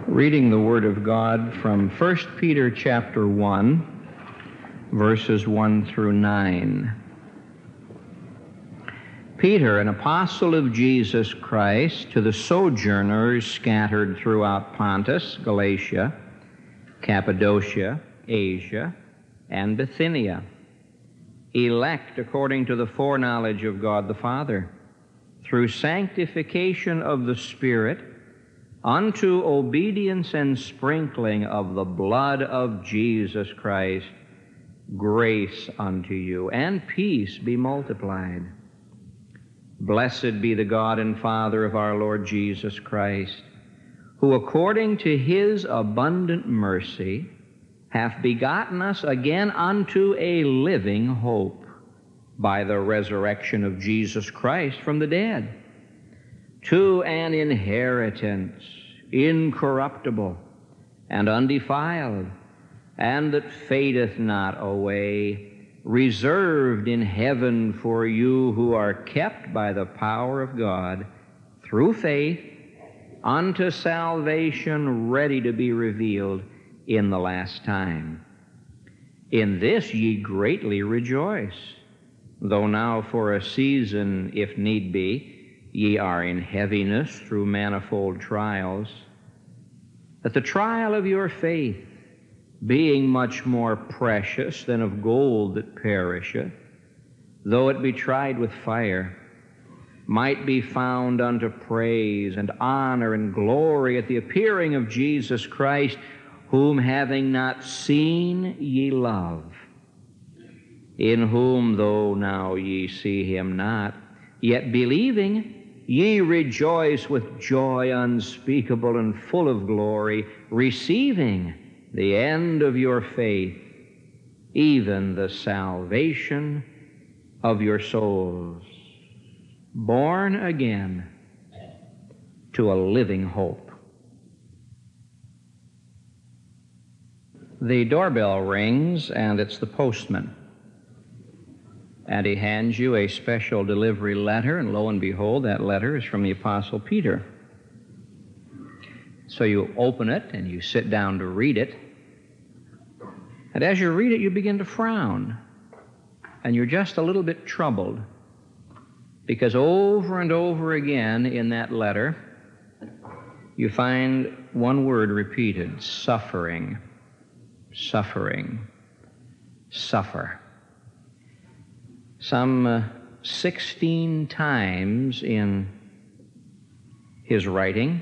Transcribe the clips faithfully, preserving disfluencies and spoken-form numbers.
Reading the Word of God from First Peter chapter one, verses one through nine. Peter, an apostle of Jesus Christ, to the sojourners scattered throughout Pontus, Galatia, Cappadocia, Asia, and Bithynia, elect according to the foreknowledge of God the Father, through sanctification of the Spirit, unto obedience and sprinkling of the blood of Jesus Christ, grace unto you, and peace be multiplied. Blessed be the God and Father of our Lord Jesus Christ, who according to his abundant mercy hath begotten us again unto a living hope by the resurrection of Jesus Christ from the dead, to an inheritance incorruptible and undefiled, and that fadeth not away, reserved in heaven for you who are kept by the power of God through faith unto salvation, ready to be revealed in the last time. In this ye greatly rejoice, though now for a season, if need be, ye are in heaviness through manifold trials, that the trial of your faith, being much more precious than of gold that perisheth, though it be tried with fire, might be found unto praise and honor and glory at the appearing of Jesus Christ, whom having not seen ye love, in whom though now ye see him not, yet believing, ye rejoice with joy unspeakable and full of glory, receiving the end of your faith, even the salvation of your souls, born again to a living hope. The doorbell rings, and it's the postman. And he hands you a special delivery letter, and lo and behold, that letter is from the Apostle Peter. So you open it, and you sit down to read it. And as you read it, you begin to frown. And you're just a little bit troubled, because over and over again in that letter, you find one word repeated: suffering, suffering, suffer. Some uh, sixteen times in his writing,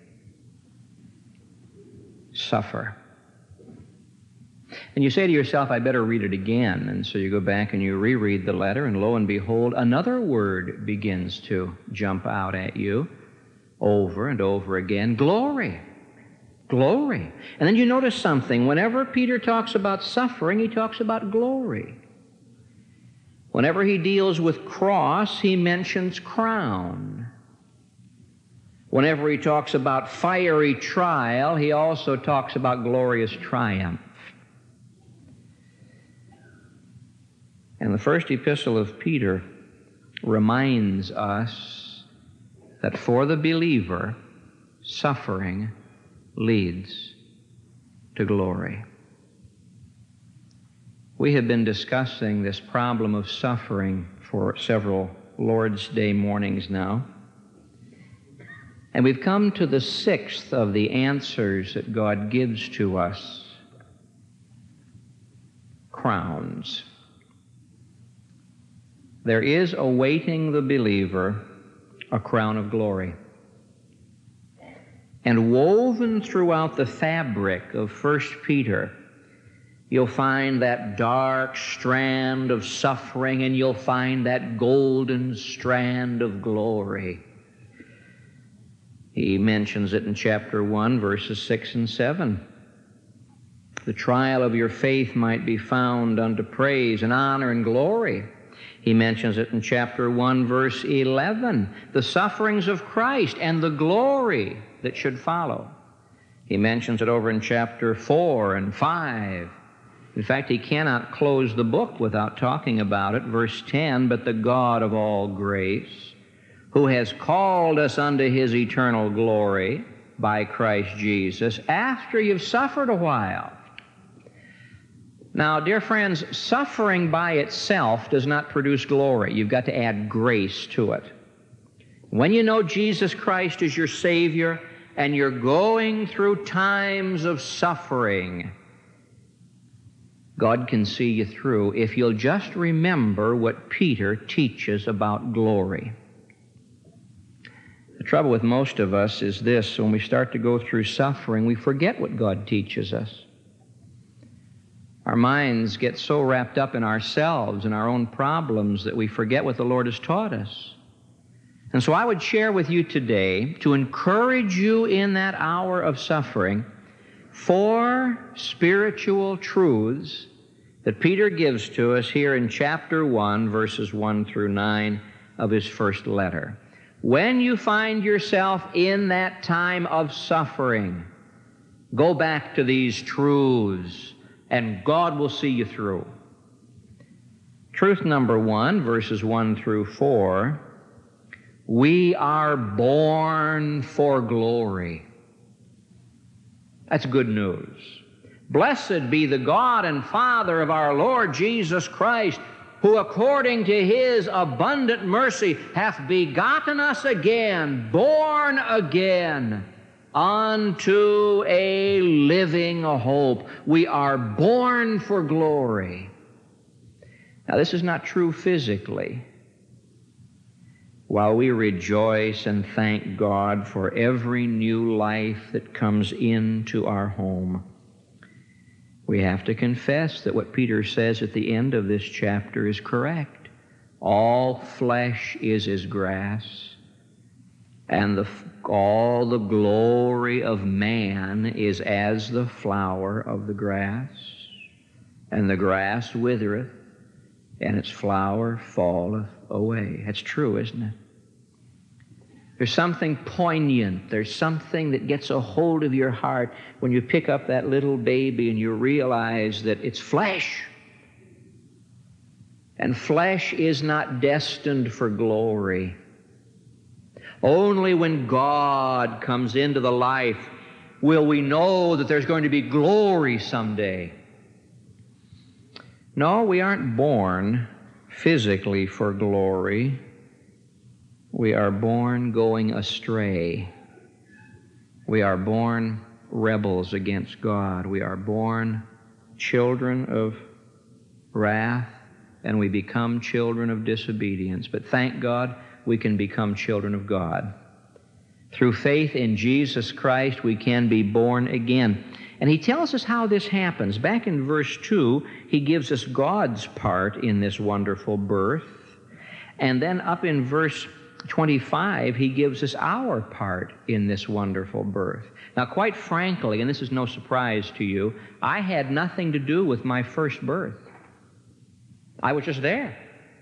suffer. And you say to yourself, I better read it again. And so you go back and you reread the letter, and lo and behold, another word begins to jump out at you over and over again: glory, glory. And then you notice something. Whenever Peter talks about suffering, he talks about glory. Whenever he deals with cross, he mentions crown. Whenever he talks about fiery trial, he also talks about glorious triumph. And the first epistle of Peter reminds us that for the believer, suffering leads to glory. We have been discussing this problem of suffering for several Lord's Day mornings now. And we've come to the sixth of the answers that God gives to us: crowns. There is awaiting the believer a crown of glory. And woven throughout the fabric of First Peter, you'll find that dark strand of suffering, and you'll find that golden strand of glory. He mentions it in chapter one, verses six and seven. The trial of your faith might be found unto praise and honor and glory. He mentions it in chapter one, verse eleven. The sufferings of Christ and the glory that should follow. He mentions it over in chapter four and five. In fact, he cannot close the book without talking about it. Verse ten, but the God of all grace, who has called us unto his eternal glory by Christ Jesus after you've suffered a while. Now, dear friends, suffering by itself does not produce glory. You've got to add grace to it. When you know Jesus Christ is your Savior and you're going through times of suffering, God can see you through if you'll just remember what Peter teaches about glory. The trouble with most of us is this: when we start to go through suffering, we forget what God teaches us. Our minds get so wrapped up in ourselves and our own problems that we forget what the Lord has taught us. And so I would share with you today, to encourage you in that hour of suffering, four spiritual truths that Peter gives to us here in chapter one, verses one through nine of his first letter. When you find yourself in that time of suffering, go back to these truths, and God will see you through. Truth number one, verses one through four, we are born for glory. That's good news. Blessed be the God and Father of our Lord Jesus Christ, who according to His abundant mercy hath begotten us again, born again, unto a living hope. We are born for glory. Now, this is not true physically. While we rejoice and thank God for every new life that comes into our home, we have to confess that what Peter says at the end of this chapter is correct. All flesh is as grass, and the, all the glory of man is as the flower of the grass. And the grass withereth, and its flower falleth away. That's true, isn't it? There's something poignant. There's something that gets a hold of your heart when you pick up that little baby and you realize that it's flesh. And flesh is not destined for glory. Only when God comes into the life will we know that there's going to be glory someday. No, we aren't born physically for glory. We are born going astray. We are born rebels against God. We are born children of wrath, and we become children of disobedience. But thank God, we can become children of God. Through faith in Jesus Christ, we can be born again. And he tells us how this happens. Back in verse two, he gives us God's part in this wonderful birth. And then up in verse twenty-five, he gives us our part in this wonderful birth. Now, quite frankly, and this is no surprise to you, I had nothing to do with my first birth. I was just there.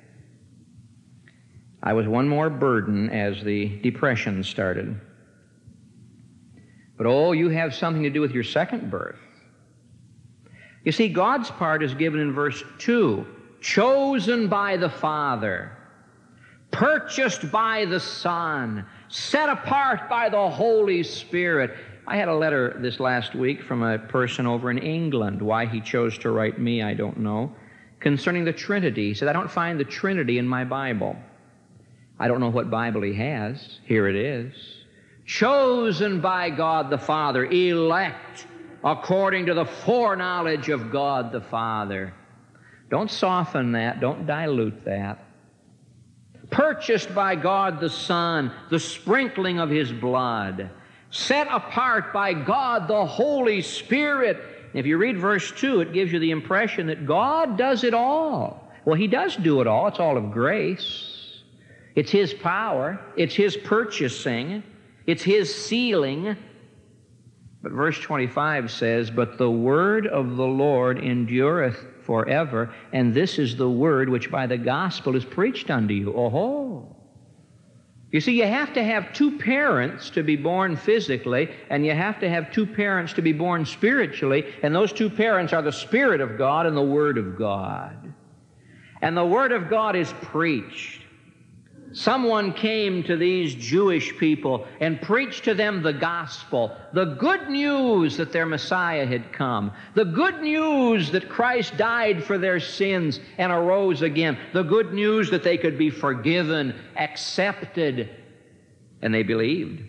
I was one more burden as the Depression started. But oh, you have something to do with your second birth. You see, God's part is given in verse two. Chosen by the Father, purchased by the Son, set apart by the Holy Spirit. I had a letter this last week from a person over in England. Why he chose to write me, I don't know. Concerning the Trinity. He said, I don't find the Trinity in my Bible. I don't know what Bible he has. Here it is. Chosen by God the Father, elect according to the foreknowledge of God the Father. Don't soften that. Don't dilute that. Purchased by God the Son, the sprinkling of His blood. Set apart by God the Holy Spirit. If you read verse two, it gives you the impression that God does it all. Well, He does do it all. It's all of grace. It's His power. It's His purchasing. It's His sealing. But verse twenty-five says, but the word of the Lord endureth forever, and this is the word which by the gospel is preached unto you. Oh-ho. You see, you have to have two parents to be born physically, and you have to have two parents to be born spiritually, and those two parents are the Spirit of God and the Word of God. And the Word of God is preached. Someone came to these Jewish people and preached to them the gospel, the good news that their Messiah had come, the good news that Christ died for their sins and arose again, the good news that they could be forgiven, accepted, and they believed.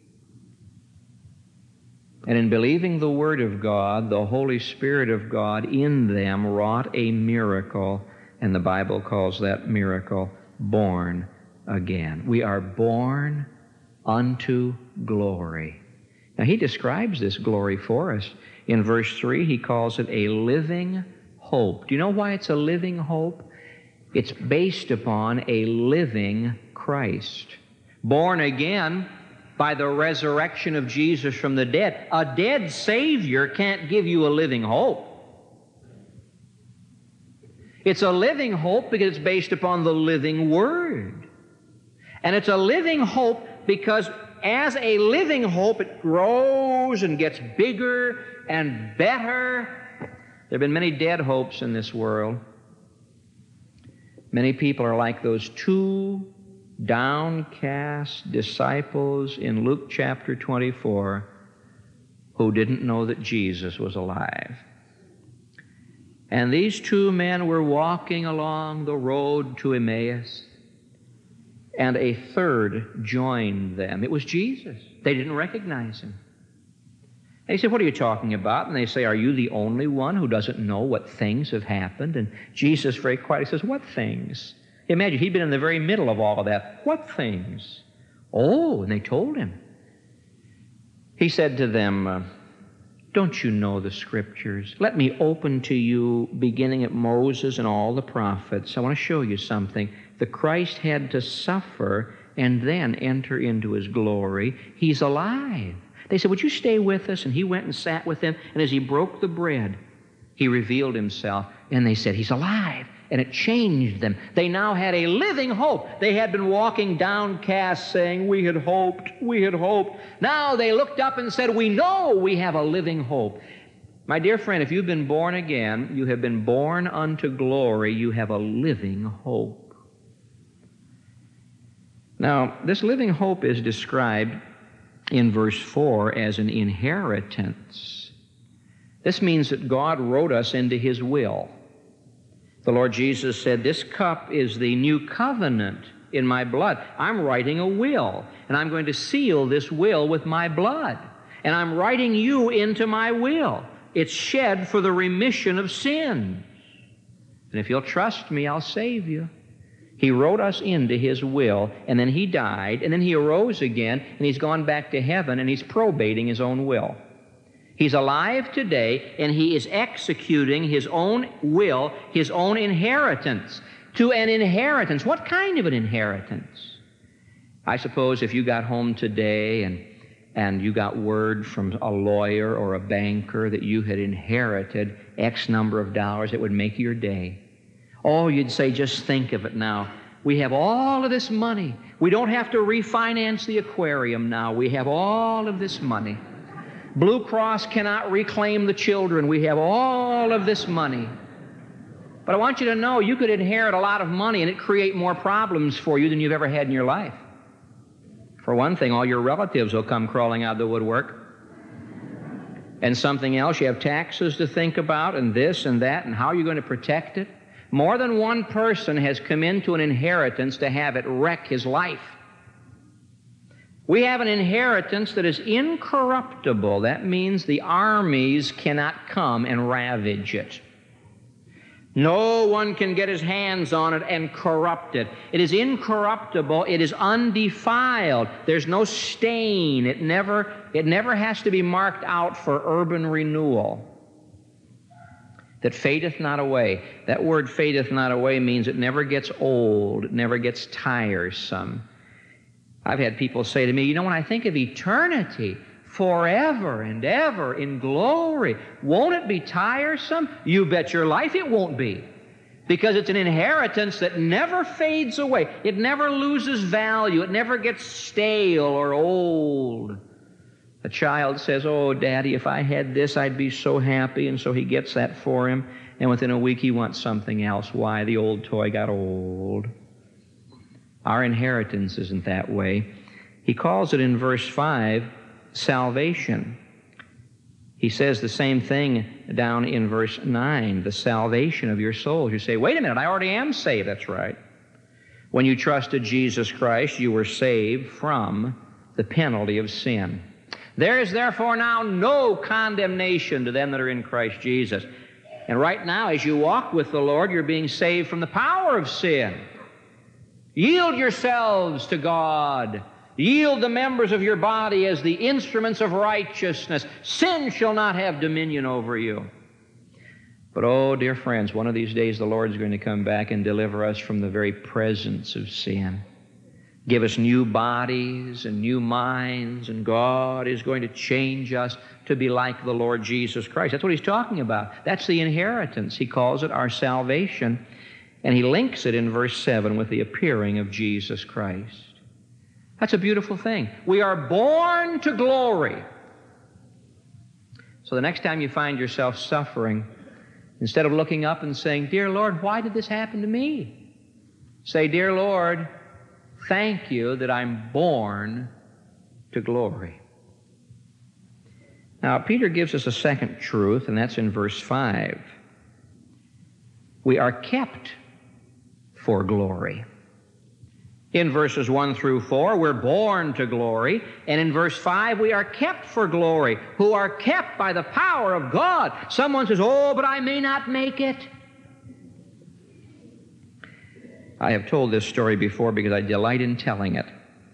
And in believing the Word of God, the Holy Spirit of God in them wrought a miracle, and the Bible calls that miracle born again. We are born unto glory. Now, he describes this glory for us. In verse three, he calls it a living hope. Do you know why it's a living hope? It's based upon a living Christ. Born again by the resurrection of Jesus from the dead. A dead Savior can't give you a living hope. It's a living hope because it's based upon the living Word. And it's a living hope because as a living hope, it grows and gets bigger and better. There have been many dead hopes in this world. Many people are like those two downcast disciples in Luke chapter twenty-four who didn't know that Jesus was alive. And these two men were walking along the road to Emmaus, and a third joined them. It was Jesus. They didn't recognize him. They said, "What are you talking about?" And they say, "Are you the only one who doesn't know what things have happened?" And Jesus very quietly says, "What things?" Imagine, he'd been in the very middle of all of that. "What things?" "Oh," and they told him. He said to them, uh, "Don't you know the Scriptures? Let me open to you, beginning at Moses and all the prophets. I want to show you something. The Christ had to suffer and then enter into his glory. He's alive." They said, "Would you stay with us?" And he went and sat with them, and as he broke the bread, he revealed himself, and they said, "He's alive." And it changed them. They now had a living hope. They had been walking downcast saying, "We had hoped, we had hoped." Now they looked up and said, "We know we have a living hope." My dear friend, if you've been born again, you have been born unto glory, you have a living hope. Now, this living hope is described in verse four as an inheritance. This means that God wrote us into his will. The Lord Jesus said, "This cup is the new covenant in my blood." I'm writing a will, and I'm going to seal this will with my blood. And I'm writing you into my will. It's shed for the remission of sins. And if you'll trust me, I'll save you. He wrote us into his will, and then he died, and then he arose again, and he's gone back to heaven, and he's probating his own will. He's alive today, and he is executing his own will, his own inheritance. To an inheritance. What kind of an inheritance? I suppose if you got home today and, and you got word from a lawyer or a banker that you had inherited X number of dollars, it would make your day. Oh, you'd say, "Just think of it now. We have all of this money. We don't have to refinance the aquarium now. We have all of this money. Blue Cross cannot reclaim the children. We have all of this money." But I want you to know you could inherit a lot of money and it create more problems for you than you've ever had in your life. For one thing, all your relatives will come crawling out of the woodwork. And something else, you have taxes to think about and this and that, and how are you going to protect it? More than one person has come into an inheritance to have it wreck his life. We have an inheritance that is incorruptible. That means the armies cannot come and ravage it. No one can get his hands on it and corrupt it. It is incorruptible. It is undefiled. There's no stain. It never, it never has to be marked out for urban renewal. That fadeth not away. That word fadeth not away means it never gets old. It never gets tiresome. I've had people say to me, "You know, when I think of eternity, forever and ever in glory, won't it be tiresome?" You bet your life it won't be. Because it's an inheritance that never fades away. It never loses value. It never gets stale or old. A child says, "Oh, Daddy, if I had this, I'd be so happy." And so he gets that for him. And within a week, he wants something else. Why? The old toy got old. Our inheritance isn't that way. He calls it in verse five, salvation. He says the same thing down in verse nine, the salvation of your souls. You say, wait a minute, I already am saved. That's right. When you trusted Jesus Christ, you were saved from the penalty of sin. There is therefore now no condemnation to them that are in Christ Jesus. And right now, as you walk with the Lord, you're being saved from the power of sin. Yield yourselves to God. Yield the members of your body as the instruments of righteousness. Sin shall not have dominion over you. But, oh, dear friends, one of these days the Lord's going to come back and deliver us from the very presence of sin. Give us new bodies and new minds, and God is going to change us to be like the Lord Jesus Christ. That's what He's talking about. That's the inheritance. He calls it our salvation, and He links it in verse seven with the appearing of Jesus Christ. That's a beautiful thing. We are born to glory. So the next time you find yourself suffering, instead of looking up and saying, Dear Lord, why did this happen to me? Say, Dear Lord, thank you that I'm born to glory. Now, Peter gives us a second truth, and that's in verse five. We are kept for glory. In verses one through four, we're born to glory, and in verse five, we are kept for glory, who are kept by the power of God. Someone says, oh, but I may not make it. I have told this story before because I delight in telling it,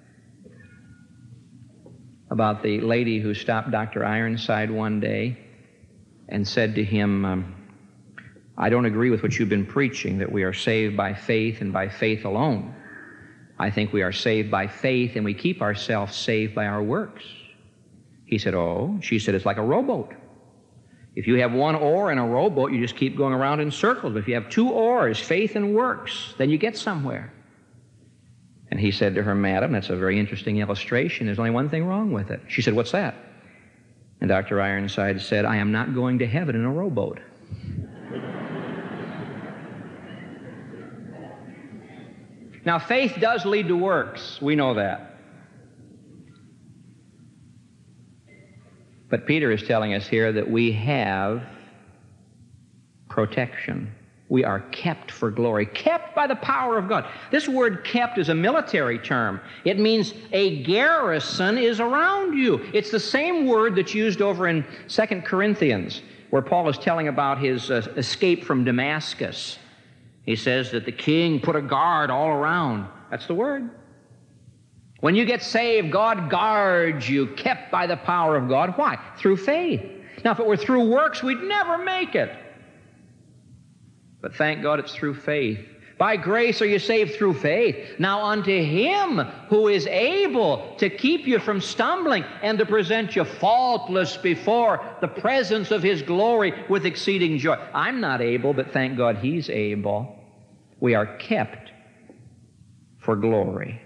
about the lady who stopped Doctor Ironside one day and said to him, um, I don't agree with what you've been preaching, that we are saved by faith and by faith alone. I think we are saved by faith and we keep ourselves saved by our works. He said, oh. She said, it's like a rowboat. If you have one oar in a rowboat, you just keep going around in circles. But if you have two oars, faith and works, then you get somewhere. And he said to her, Madam, that's a very interesting illustration. There's only one thing wrong with it. She said, what's that? And Doctor Ironside said, I am not going to heaven in a rowboat. Now, faith does lead to works. We know that. But Peter is telling us here that we have protection. We are kept for glory, kept by the power of God. This word kept is a military term. It means a garrison is around you. It's the same word that's used over in Second Corinthians, where Paul is telling about his uh, escape from Damascus. He says that the king put a guard all around. That's the word. When you get saved, God guards you, kept by the power of God. Why? Through faith. Now, if it were through works, we'd never make it. But thank God it's through faith. By grace are you saved through faith. Now unto Him who is able to keep you from stumbling and to present you faultless before the presence of His glory with exceeding joy. I'm not able, but thank God He's able. We are kept for glory.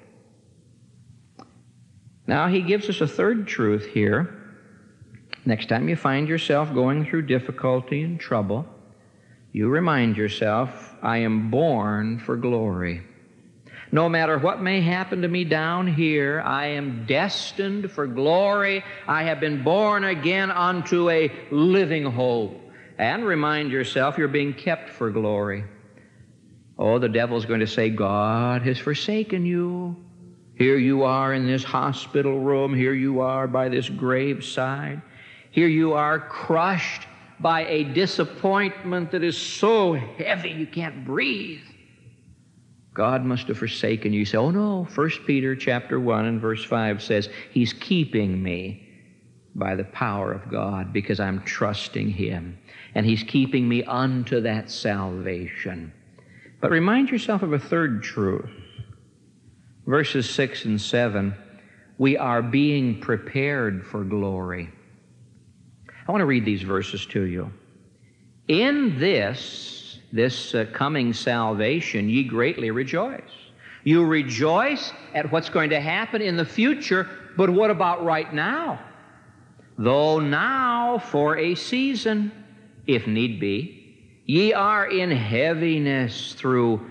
Now He gives us a third truth here. Next time you find yourself going through difficulty and trouble, you remind yourself, I am born for glory. No matter what may happen to me down here, I am destined for glory. I have been born again unto a living hope. And remind yourself, you're being kept for glory. Oh, the devil's going to say, God has forsaken you. Here you are in this hospital room. Here you are by this graveside. Here you are crushed by a disappointment that is so heavy you can't breathe. God must have forsaken you. You say, oh no, First Peter chapter one and verse five says, He's keeping me by the power of God because I'm trusting Him. And He's keeping me unto that salvation. But remind yourself of a third truth. Verses six and seven, we are being prepared for glory. I want to read these verses to you. In this, this uh, coming salvation, ye greatly rejoice. You rejoice at what's going to happen in the future, but what about right now? Though now for a season, if need be, ye are in heaviness through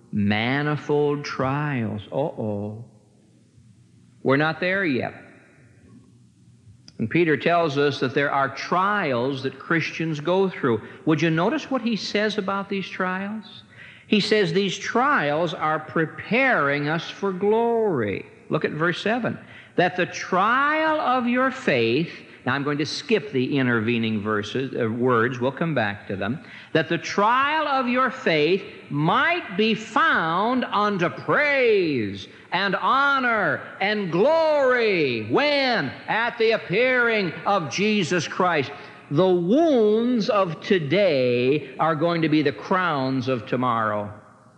Manifold trials. Uh-oh. We're not there yet. And Peter tells us that there are trials that Christians go through. Would you notice what he says about these trials? He says these trials are preparing us for glory. Look at verse seven. That the trial of your faith, now I'm going to skip the intervening verses, uh, words, we'll come back to them, that the trial of your faith might be found unto praise and honor and glory. When? At the appearing of Jesus Christ. The wounds of today are going to be the crowns of tomorrow.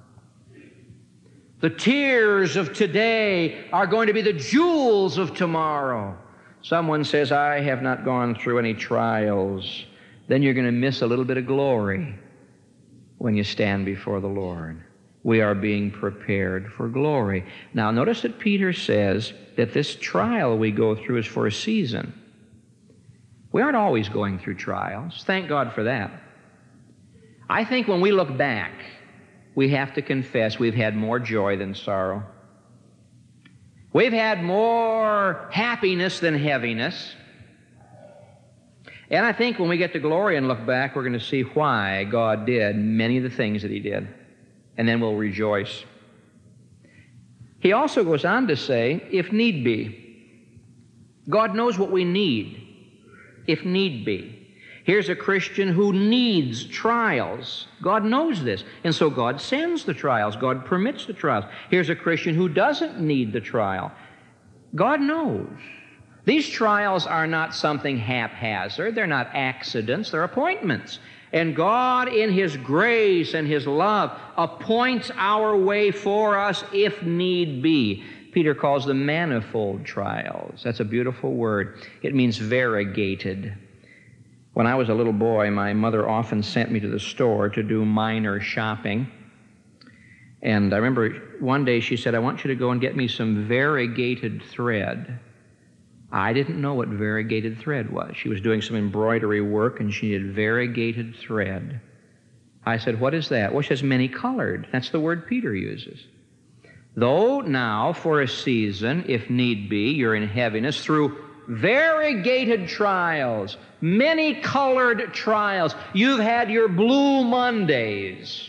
The tears of today are going to be the jewels of tomorrow. Someone says, I have not gone through any trials. Then you're going to miss a little bit of glory when you stand before the Lord. We are being prepared for glory. Now, notice that Peter says that this trial we go through is for a season. We aren't always going through trials. Thank God for that. I think when we look back, we have to confess we've had more joy than sorrow. We've had more happiness than heaviness. And I think when we get to glory and look back, we're going to see why God did many of the things that He did. And then we'll rejoice. He also goes on to say, if need be. God knows what we need, if need be. Here's a Christian who needs trials. God knows this. And so God sends the trials. God permits the trials. Here's a Christian who doesn't need the trial. God knows. These trials are not something haphazard. They're not accidents. They're appointments. And God, in His grace and His love, appoints our way for us if need be. Peter calls them manifold trials. That's a beautiful word. It means variegated. When I was a little boy, my mother often sent me to the store to do minor shopping. And I remember one day she said, I want you to go and get me some variegated thread. I didn't know what variegated thread was. She was doing some embroidery work and she needed variegated thread. I said, what is that? Well, she says many colored. That's the word Peter uses. Though now, for a season, if need be, you're in heaviness through variegated trials, many-colored trials. You've had your blue Mondays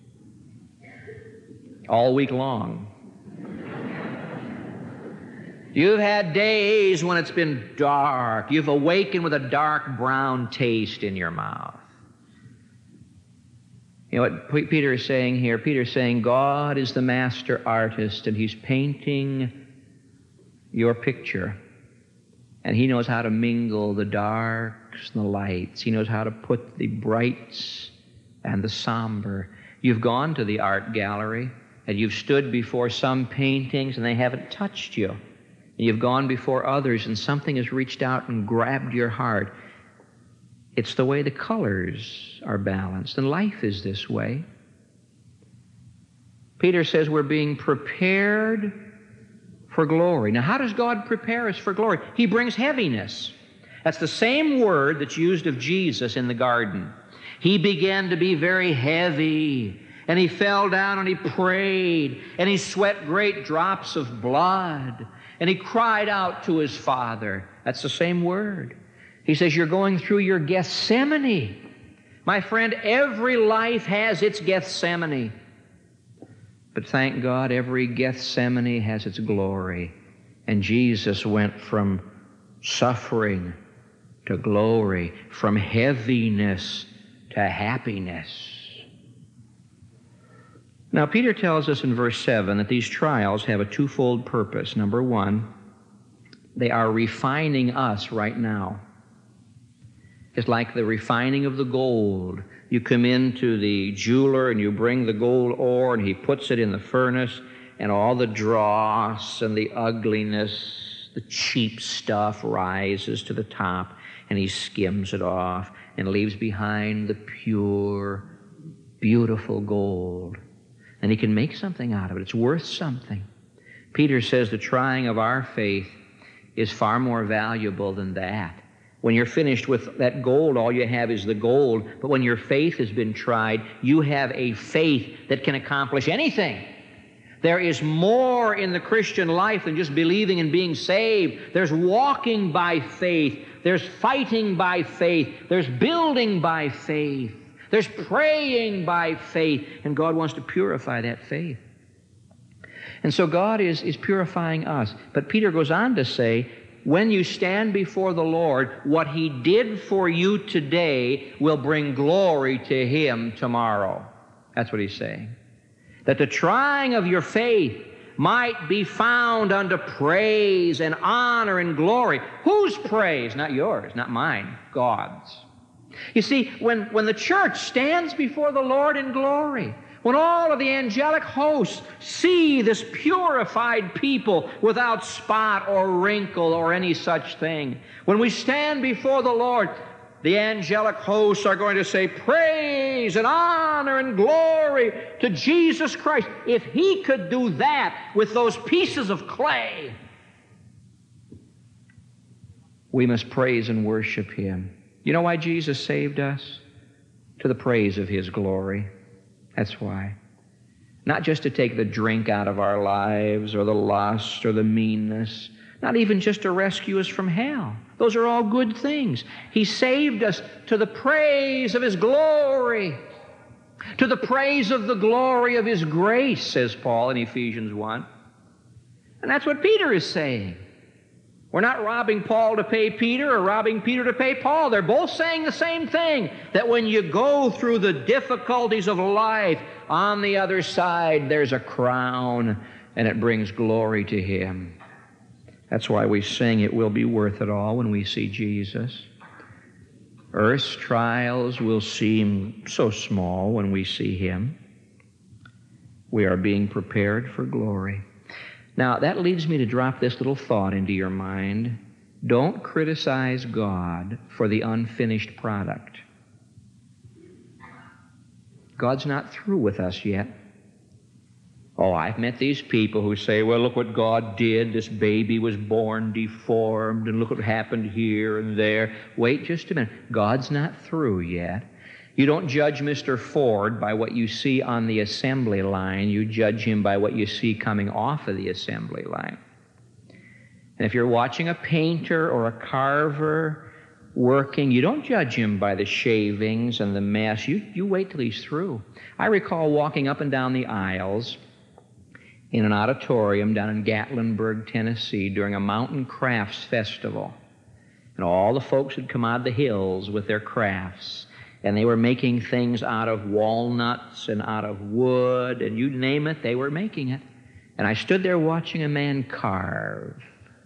all week long. You've had days when it's been dark. You've awakened with a dark brown taste in your mouth. You know what P- Peter is saying here? Peter is saying God is the master artist, and He's painting your picture. And He knows how to mingle the darks and the lights. He knows how to put the brights and the somber. You've gone to the art gallery, and you've stood before some paintings, and they haven't touched you. And you've gone before others, and something has reached out and grabbed your heart. It's the way the colors are balanced, and life is this way. Peter says we're being prepared for glory. Now, how does God prepare us for glory? He brings heaviness. That's the same word that's used of Jesus in the garden. He began to be very heavy, and He fell down and He prayed, and He sweat great drops of blood, and He cried out to His Father. That's the same word. He says, you're going through your Gethsemane. My friend, every life has its Gethsemane. But thank God, every Gethsemane has its glory. And Jesus went from suffering to glory, from heaviness to happiness. Now, Peter tells us in verse seven that these trials have a twofold purpose. Number one, they are refining us right now. It's like the refining of the gold. You come into the jeweler and you bring the gold ore and he puts it in the furnace, and all the dross and the ugliness, the cheap stuff rises to the top, and he skims it off and leaves behind the pure, beautiful gold. And he can make something out of it. It's worth something. Peter says the trying of our faith is far more valuable than that. When you're finished with that gold, all you have is the gold. But when your faith has been tried, you have a faith that can accomplish anything. There is more in the Christian life than just believing and being saved. There's walking by faith. There's fighting by faith. There's building by faith. There's praying by faith. And God wants to purify that faith. And so God is, is purifying us. But Peter goes on to say, when you stand before the Lord, what He did for you today will bring glory to Him tomorrow. That's what he's saying. That the trying of your faith might be found unto praise and honor and glory. Whose praise? Not yours, not mine, God's. You see, when, when the church stands before the Lord in glory, when all of the angelic hosts see this purified people without spot or wrinkle or any such thing, when we stand before the Lord, the angelic hosts are going to say, praise and honor and glory to Jesus Christ. If He could do that with those pieces of clay, we must praise and worship Him. You know why Jesus saved us? To the praise of His glory. That's why. Not just to take the drink out of our lives or the lust or the meanness. Not even just to rescue us from hell. Those are all good things. He saved us to the praise of His glory. To the praise of the glory of His grace, says Paul in Ephesians one. And that's what Peter is saying. We're not robbing Paul to pay Peter or robbing Peter to pay Paul. They're both saying the same thing, that when you go through the difficulties of life, on the other side there's a crown, and it brings glory to Him. That's why we sing, it will be worth it all when we see Jesus. Earth's trials will seem so small when we see Him. We are being prepared for glory. Now, that leads me to drop this little thought into your mind. Don't criticize God for the unfinished product. God's not through with us yet. Oh, I've met these people who say, well, look what God did. This baby was born deformed, and look what happened here and there. Wait just a minute. God's not through yet. You don't judge Mister Ford by what you see on the assembly line. You judge him by what you see coming off of the assembly line. And if you're watching a painter or a carver working, you don't judge him by the shavings and the mess. You, you wait till he's through. I recall walking up and down the aisles in an auditorium down in Gatlinburg, Tennessee, during a mountain crafts festival. And all the folks had come out of the hills with their crafts. And they were making things out of walnuts and out of wood, and you name it, they were making it. And I stood there watching a man carve.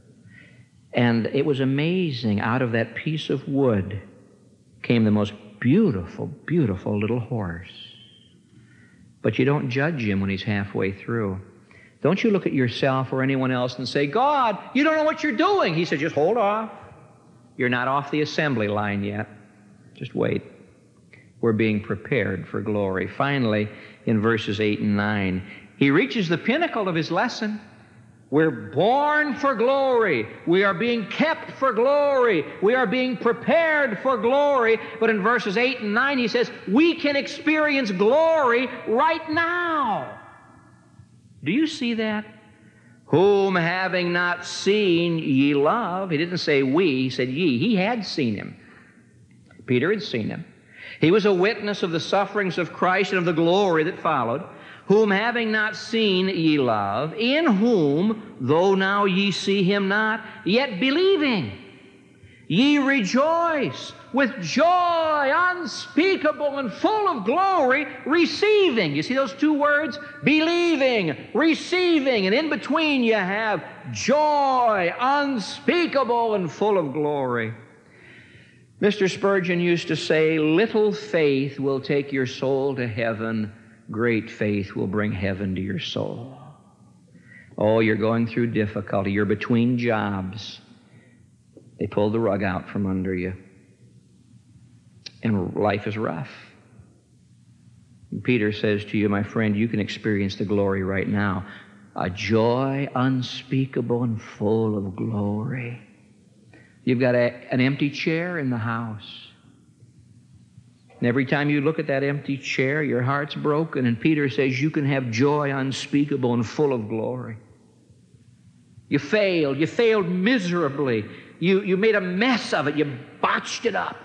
And it was amazing. Out of that piece of wood came the most beautiful, beautiful little horse. But you don't judge him when he's halfway through. Don't you look at yourself or anyone else and say, God, you don't know what you're doing. He said, just hold off. You're not off the assembly line yet. Just wait. We're being prepared for glory. Finally, in verses eight and nine, he reaches the pinnacle of his lesson. We're born for glory. We are being kept for glory. We are being prepared for glory. But in verses eight and nine, he says, we can experience glory right now. Do you see that? Whom having not seen ye love. He didn't say we, he said ye. He had seen Him. Peter had seen Him. He was a witness of the sufferings of Christ and of the glory that followed. Whom having not seen ye love, in whom, though now ye see Him not, yet believing, ye rejoice with joy unspeakable and full of glory, receiving. You see those two words? Believing, receiving, and in between you have joy unspeakable and full of glory. Mister Spurgeon used to say, little faith will take your soul to heaven. Great faith will bring heaven to your soul. Oh, you're going through difficulty. You're between jobs. They pulled the rug out from under you. And life is rough. And Peter says to you, my friend, you can experience the glory right now. A joy unspeakable and full of glory. You've got a, an empty chair in the house. And every time you look at that empty chair, your heart's broken. And Peter says you can have joy unspeakable and full of glory. You failed. You failed miserably. You, you made a mess of it. You botched it up.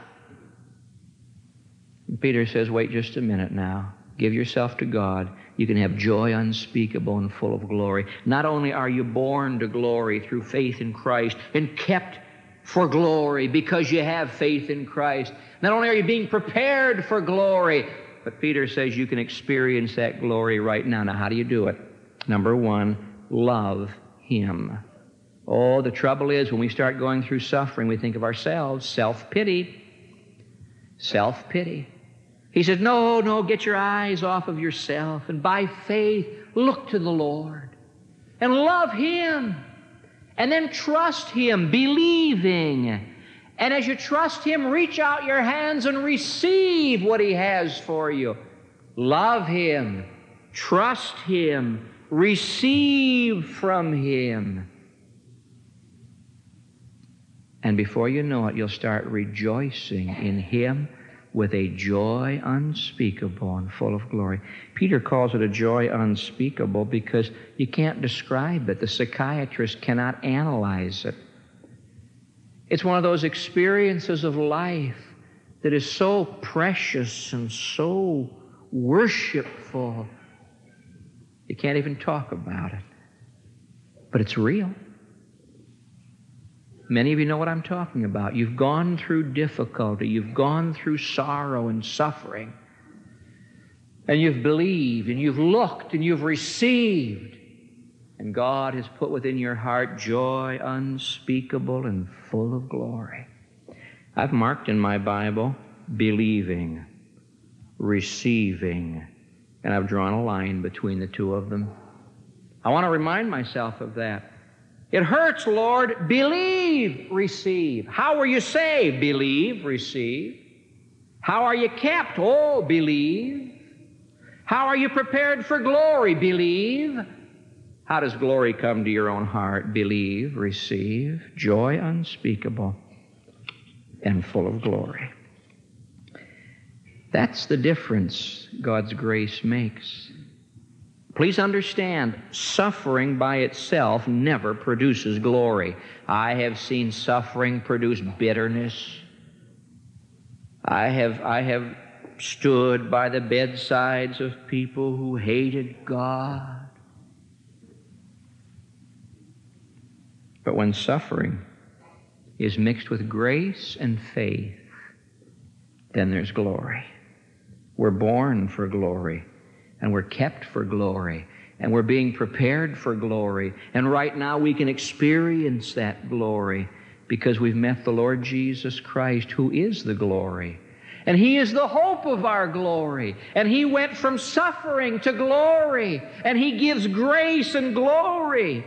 And Peter says, wait just a minute now. Give yourself to God. You can have joy unspeakable and full of glory. Not only are you born to glory through faith in Christ and kept for glory because you have faith in Christ, not only are you being prepared for glory, but Peter says you can experience that glory right now. Now, how do you do it? Number one, love Him. Oh, the trouble is when we start going through suffering, we think of ourselves, self-pity. Self-pity. He said, no, no, get your eyes off of yourself, and by faith, look to the Lord and love Him, and then trust Him, believing. And as you trust Him, reach out your hands and receive what He has for you. Love Him, trust Him, receive from Him. And before you know it, you'll start rejoicing in Him with a joy unspeakable and full of glory. Peter calls it a joy unspeakable because you can't describe it. The psychiatrist cannot analyze it. It's one of those experiences of life that is so precious and so worshipful. You can't even talk about it. But it's real. Many of you know what I'm talking about. You've gone through difficulty. You've gone through sorrow and suffering. And you've believed, and you've looked, and you've received. And God has put within your heart joy unspeakable and full of glory. I've marked in my Bible, believing, receiving, and I've drawn a line between the two of them. I want to remind myself of that. It hurts, Lord. Believe, receive. How are you saved? Believe, receive. How are you kept? Oh, believe. How are you prepared for glory? Believe. How does glory come to your own heart? Believe, receive. Joy unspeakable and full of glory. That's the difference God's grace makes. Please understand, suffering by itself never produces glory. I have seen suffering produce bitterness. I have, I have stood by the bedsides of people who hated God. But when suffering is mixed with grace and faith, then there's glory. We're born for glory. And we're kept for glory, and we're being prepared for glory. And right now we can experience that glory because we've met the Lord Jesus Christ, who is the glory. And He is the hope of our glory. And He went from suffering to glory, and He gives grace and glory.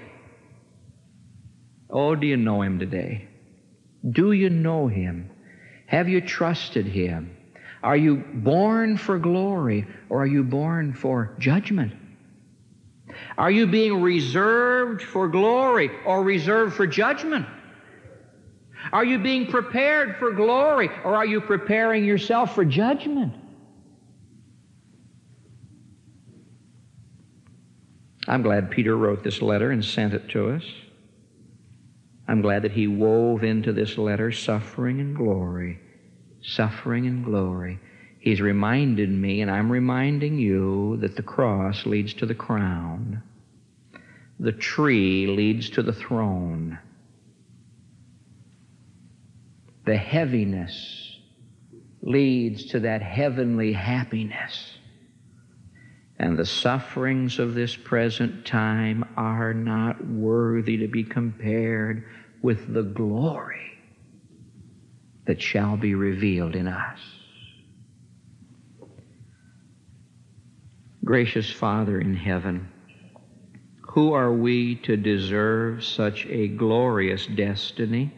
Oh, do you know Him today? Do you know Him? Have you trusted Him? Are you born for glory, or are you born for judgment? Are you being reserved for glory or reserved for judgment? Are you being prepared for glory, or are you preparing yourself for judgment? I'm glad Peter wrote this letter and sent it to us. I'm glad that he wove into this letter suffering and glory. Suffering and glory. He's reminded me, and I'm reminding you, that the cross leads to the crown. The tree leads to the throne. The heaviness leads to that heavenly happiness. And the sufferings of this present time are not worthy to be compared with the glory that shall be revealed in us. Gracious Father in heaven, who are we to deserve such a glorious destiny?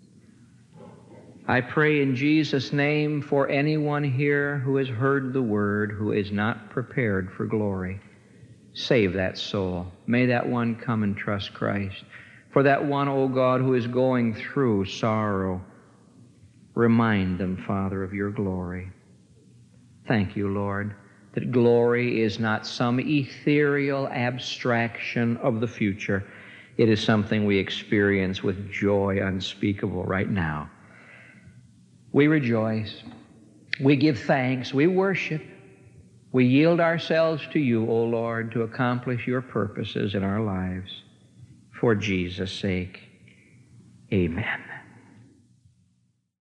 I pray in Jesus' name for anyone here who has heard the word, who is not prepared for glory. Save that soul. May that one come and trust Christ. For that one, O God, who is going through sorrow, remind them, Father, of your glory. Thank you, Lord, that glory is not some ethereal abstraction of the future. It is something we experience with joy unspeakable right now. We rejoice. We give thanks. We worship. We yield ourselves to you, O Lord, to accomplish your purposes in our lives. For Jesus' sake, amen.